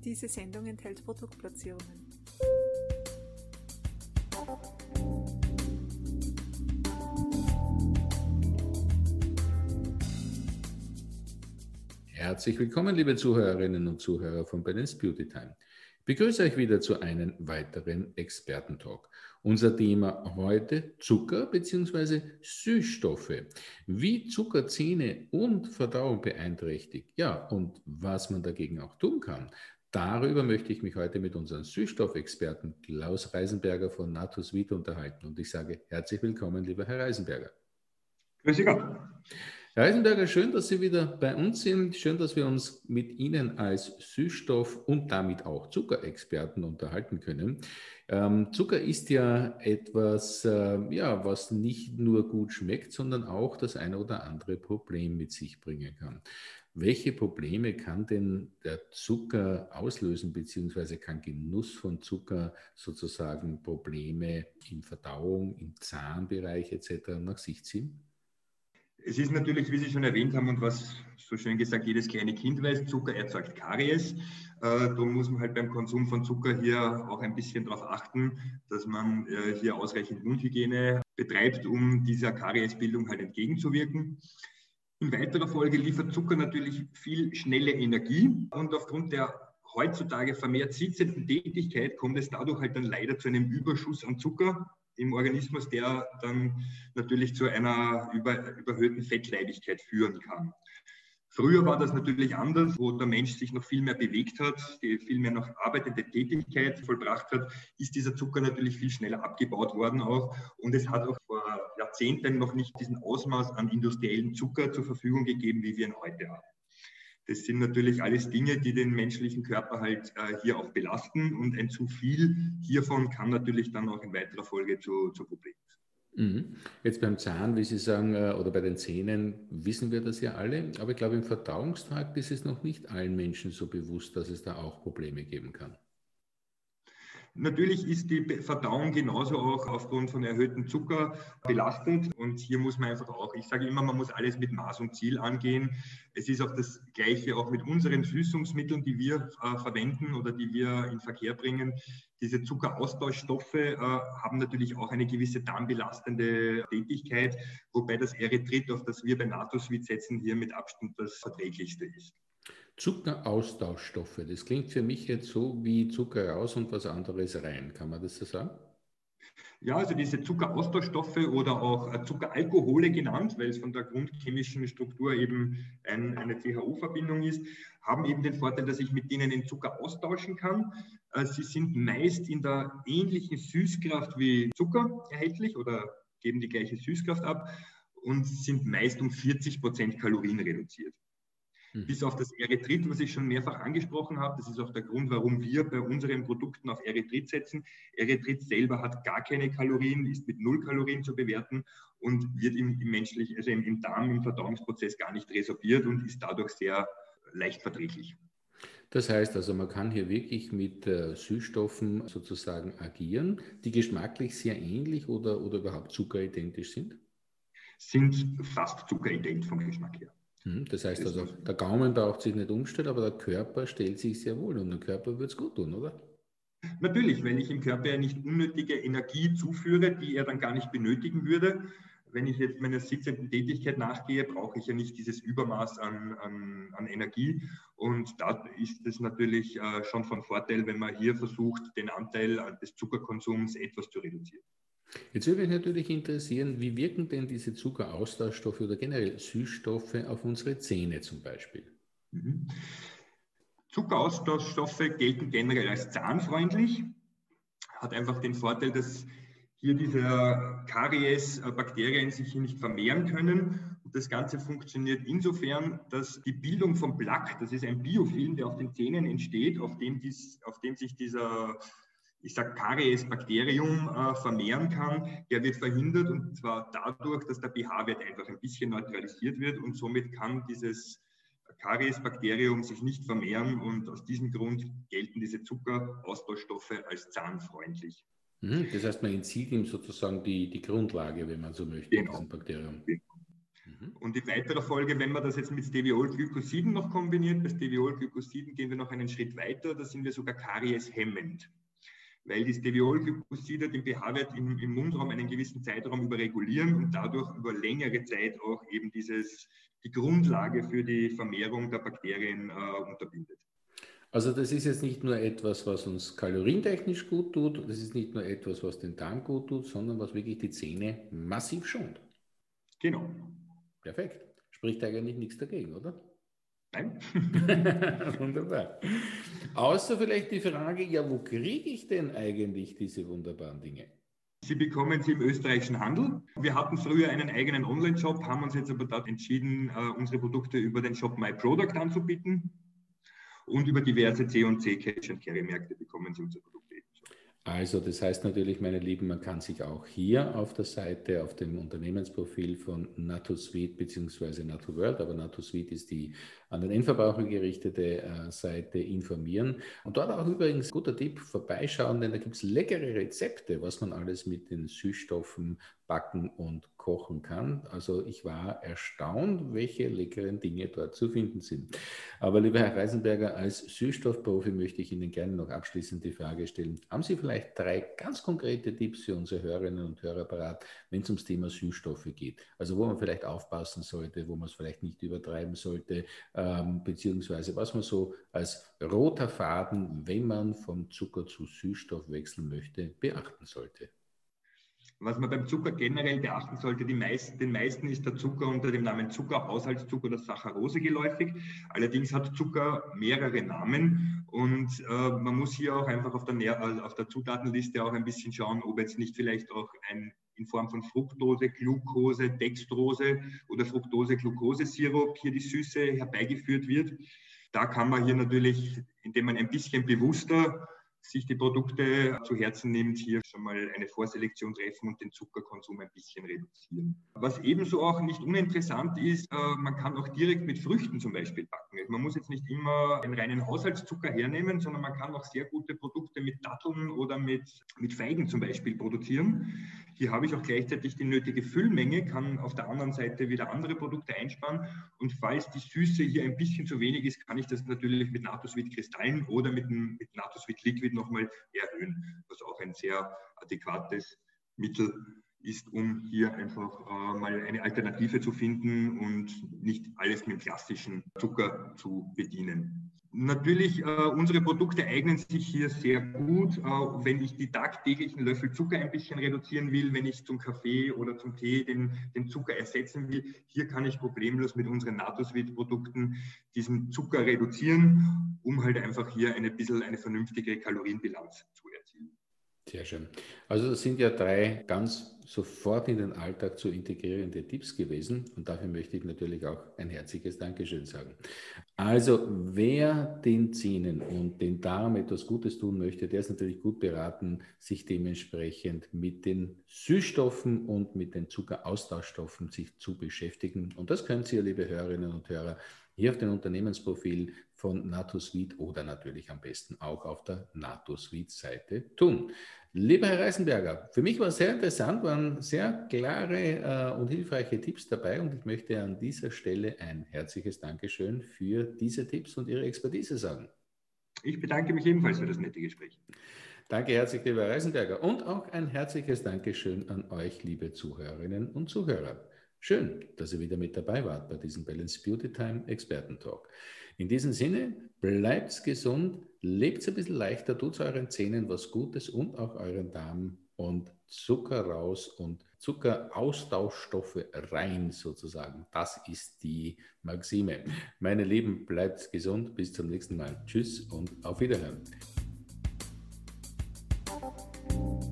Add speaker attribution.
Speaker 1: Diese Sendung enthält Produktplatzierungen.
Speaker 2: Herzlich willkommen, liebe Zuhörerinnen und Zuhörer von Balance Beauty Time. Ich begrüße euch wieder zu einem weiteren Expertentalk. Unser Thema heute Zucker bzw. Süßstoffe. Wie Zucker Zähne und Verdauung beeinträchtigt. Ja, und was man dagegen auch tun kann. Darüber möchte ich mich heute mit unserem Süßstoffexperten Klaus Reisenberger von Natus Vita unterhalten. Und ich sage herzlich willkommen, lieber Herr Reisenberger.
Speaker 3: Grüß Sie Gott.
Speaker 2: Herr Reisenberger, schön, dass Sie wieder bei uns sind. Schön, dass wir uns mit Ihnen als Süßstoff- und damit auch Zuckerexperten unterhalten können. Zucker ist ja etwas, was nicht nur gut schmeckt, sondern auch das eine oder andere Problem mit sich bringen kann. Welche Probleme kann denn der Zucker auslösen, beziehungsweise kann Genuss von Zucker sozusagen Probleme in Verdauung, im Zahnbereich etc. nach sich ziehen?
Speaker 3: Es ist natürlich, wie Sie schon erwähnt haben und was so schön gesagt jedes kleine Kind weiß, Zucker erzeugt Karies. Da muss man halt beim Konsum von Zucker hier auch ein bisschen darauf achten, dass man hier ausreichend Mundhygiene betreibt, um dieser Kariesbildung halt entgegenzuwirken. In weiterer Folge liefert Zucker natürlich viel schnelle Energie und aufgrund der heutzutage vermehrt sitzenden Tätigkeit kommt es dadurch halt dann leider zu einem Überschuss an Zucker im Organismus, der dann natürlich zu einer überhöhten Fettleibigkeit führen kann. Früher war das natürlich anders, wo der Mensch sich noch viel mehr bewegt hat, viel mehr noch arbeitende Tätigkeit vollbracht hat, ist dieser Zucker natürlich viel schneller abgebaut worden auch. Und es hat auch vor Jahrzehnten noch nicht diesen Ausmaß an industriellen Zucker zur Verfügung gegeben, wie wir ihn heute haben. Das sind natürlich alles Dinge, die den menschlichen Körper halt hier auch belasten und ein zu viel hiervon kann natürlich dann auch in weiterer Folge zu Problemen
Speaker 2: führen. Jetzt beim Zahn, wie Sie sagen, oder bei den Zähnen wissen wir das ja alle, aber ich glaube im Verdauungstrakt ist es noch nicht allen Menschen so bewusst, dass es da auch Probleme geben kann.
Speaker 3: Natürlich ist die Verdauung genauso auch aufgrund von erhöhtem Zucker belastet und hier muss man einfach auch, ich sage immer, man muss alles mit Maß und Ziel angehen. Es ist auch das Gleiche auch mit unseren Süßungsmitteln, die wir verwenden oder die wir in Verkehr bringen. Diese Zuckeraustauschstoffe haben natürlich auch eine gewisse darmbelastende Tätigkeit, wobei das Erythrit, auf das wir bei Natus Vita setzen, hier mit Abstand das verträglichste ist.
Speaker 2: Zuckeraustauschstoffe, das klingt für mich jetzt so wie Zucker raus und was anderes rein. Kann man das so sagen?
Speaker 3: Ja, also diese Zuckeraustauschstoffe oder auch Zuckeralkohole genannt, weil es von der grundchemischen Struktur eben eine CHO-Verbindung ist, haben eben den Vorteil, dass ich mit denen den Zucker austauschen kann. Sie sind meist in der ähnlichen Süßkraft wie Zucker erhältlich oder geben die gleiche Süßkraft ab und sind meist um 40% Kalorien reduziert. Bis auf das Erythrit, was ich schon mehrfach angesprochen habe, das ist auch der Grund, warum wir bei unseren Produkten auf Erythrit setzen. Erythrit selber hat gar keine Kalorien, ist mit 0 Kalorien zu bewerten und wird im Darm, im Verdauungsprozess gar nicht resorbiert und ist dadurch sehr leicht verträglich.
Speaker 2: Das heißt also, man kann hier wirklich mit Süßstoffen sozusagen agieren, die geschmacklich sehr ähnlich oder überhaupt zuckeridentisch sind?
Speaker 3: Sind fast zuckerident vom Geschmack her.
Speaker 2: Das heißt also, der Gaumen braucht sich nicht umstellen, aber der Körper stellt sich sehr wohl und dem Körper wird es gut tun, oder?
Speaker 3: Natürlich, wenn ich im Körper nicht unnötige Energie zuführe, die er dann gar nicht benötigen würde. Wenn ich jetzt meiner sitzenden Tätigkeit nachgehe, brauche ich ja nicht dieses Übermaß an Energie. Und da ist es natürlich schon von Vorteil, wenn man hier versucht, den Anteil des Zuckerkonsums etwas zu reduzieren.
Speaker 2: Jetzt würde mich natürlich interessieren, wie wirken denn diese Zuckeraustauschstoffe oder generell Süßstoffe auf unsere Zähne zum Beispiel?
Speaker 3: Zuckeraustauschstoffe gelten generell als zahnfreundlich, hat einfach den Vorteil, dass hier diese Karies-Bakterien sich hier nicht vermehren können. Und das Ganze funktioniert insofern, dass die Bildung von Plaque, das ist ein Biofilm, der auf den Zähnen entsteht, auf dem sich dieser Karies-Bakterium vermehren kann, der wird verhindert und zwar dadurch, dass der pH-Wert einfach ein bisschen neutralisiert wird und somit kann dieses Karies-Bakterium sich nicht vermehren und aus diesem Grund gelten diese Zuckeraustauschstoffe als zahnfreundlich.
Speaker 2: Das heißt, man entzieht ihm sozusagen die Grundlage, wenn man so möchte,
Speaker 3: genau.
Speaker 2: diesem Bakterium.
Speaker 3: Und in weiterer Folge, wenn man das jetzt mit Steviol-Glykosiden noch kombiniert, bei Steviol-Glykosiden gehen wir noch einen Schritt weiter, da sind wir sogar karieshemmend. Weil die Steviol-Glykoside den pH-Wert im Mundraum einen gewissen Zeitraum überregulieren und dadurch über längere Zeit auch eben die Grundlage für die Vermehrung der Bakterien unterbindet.
Speaker 2: Also das ist jetzt nicht nur etwas, was uns kalorientechnisch gut tut, das ist nicht nur etwas, was den Darm gut tut, sondern was wirklich die Zähne massiv schont.
Speaker 3: Genau.
Speaker 2: Perfekt. Spricht eigentlich nichts dagegen, oder?
Speaker 3: Nein.
Speaker 2: Wunderbar. Außer vielleicht die Frage, ja, wo kriege ich denn eigentlich diese wunderbaren Dinge?
Speaker 3: Sie bekommen sie im österreichischen Handel. Wir hatten früher einen eigenen Online-Shop, haben uns jetzt aber dort entschieden, unsere Produkte über den Shop MyProduct anzubieten. Und über diverse C&C Cash-and-Carry-Märkte bekommen Sie unsere Produkte ebenso.
Speaker 2: Also das heißt natürlich, meine Lieben, man kann sich auch hier auf der Seite, auf dem Unternehmensprofil von NatoSuite bzw. NatoWorld, aber NatoSuite ist die an den Endverbraucher gerichtete Seite, informieren. Und dort auch übrigens, guter Tipp, vorbeischauen, denn da gibt es leckere Rezepte, was man alles mit den Süßstoffen backen und kochen kann. Also ich war erstaunt, welche leckeren Dinge dort zu finden sind. Aber lieber Herr Reisenberger, als Süßstoffprofi möchte ich Ihnen gerne noch abschließend die Frage stellen, haben Sie vielleicht 3 ganz konkrete Tipps für unsere Hörerinnen und Hörer parat, wenn es ums Thema Süßstoffe geht? Also wo man vielleicht aufpassen sollte, wo man es vielleicht nicht übertreiben sollte, beziehungsweise was man so als roter Faden, wenn man vom Zucker zu Süßstoff wechseln möchte, beachten sollte.
Speaker 3: Was man beim Zucker generell beachten sollte, den meisten ist der Zucker unter dem Namen Zucker, Haushaltszucker oder Saccharose geläufig. Allerdings hat Zucker mehrere Namen und man muss hier auch einfach auf der Zutatenliste auch ein bisschen schauen, ob jetzt nicht vielleicht auch in Form von Fructose, Glucose, Dextrose oder Fructose-Glucose-Sirup hier die Süße herbeigeführt wird. Da kann man hier natürlich, indem man ein bisschen bewusster sich die Produkte zu Herzen nimmt, hier schon mal eine Vorselektion treffen und den Zuckerkonsum ein bisschen reduzieren. Was ebenso auch nicht uninteressant ist, man kann auch direkt mit Früchten zum Beispiel backen. Man muss jetzt nicht immer einen reinen Haushaltszucker hernehmen, sondern man kann auch sehr gute Produkte mit Datteln oder mit Feigen zum Beispiel produzieren. Hier habe ich auch gleichzeitig die nötige Füllmenge, kann auf der anderen Seite wieder andere Produkte einsparen. Und falls die Süße hier ein bisschen zu wenig ist, kann ich das natürlich mit NatoSuite Kristallen oder mit NatoSuite Liquid nochmal erhöhen, was auch ein sehr adäquates Mittel ist, um hier einfach mal eine Alternative zu finden und nicht alles mit klassischen Zucker zu bedienen. Natürlich, unsere Produkte eignen sich hier sehr gut, wenn ich die tagtäglichen Löffel Zucker ein bisschen reduzieren will, wenn ich zum Kaffee oder zum Tee den Zucker ersetzen will. Hier kann ich problemlos mit unseren NatoSuite-Produkten diesen Zucker reduzieren, um halt einfach hier ein bisschen eine vernünftige Kalorienbilanz zu erzielen.
Speaker 2: Sehr schön. Also das sind ja 3 ganz sofort in den Alltag zu integrierende Tipps gewesen und dafür möchte ich natürlich auch ein herzliches Dankeschön sagen. Also wer den Zähnen und den Darm etwas Gutes tun möchte, der ist natürlich gut beraten, sich dementsprechend mit den Süßstoffen und mit den Zuckeraustauschstoffen sich zu beschäftigen. Und das können Sie, liebe Hörerinnen und Hörer, hier auf dem Unternehmensprofil von NatoSuite oder natürlich am besten auch auf der NatoSuite-Seite tun. Lieber Herr Reisenberger, für mich war es sehr interessant, waren sehr klare und hilfreiche Tipps dabei und ich möchte an dieser Stelle ein herzliches Dankeschön für diese Tipps und Ihre Expertise sagen.
Speaker 3: Ich bedanke mich ebenfalls für das nette Gespräch.
Speaker 2: Danke herzlich, lieber Herr Reisenberger, und auch ein herzliches Dankeschön an euch, liebe Zuhörerinnen und Zuhörer. Schön, dass ihr wieder mit dabei wart bei diesem Balance Beauty Time Experten-Talk. In diesem Sinne, bleibt gesund, lebt ein bisschen leichter, tut euren Zähnen was Gutes und auch euren Darm und Zucker raus und Zuckeraustauschstoffe rein sozusagen. Das ist die Maxime. Meine Lieben, bleibt gesund, bis zum nächsten Mal. Tschüss und auf Wiederhören.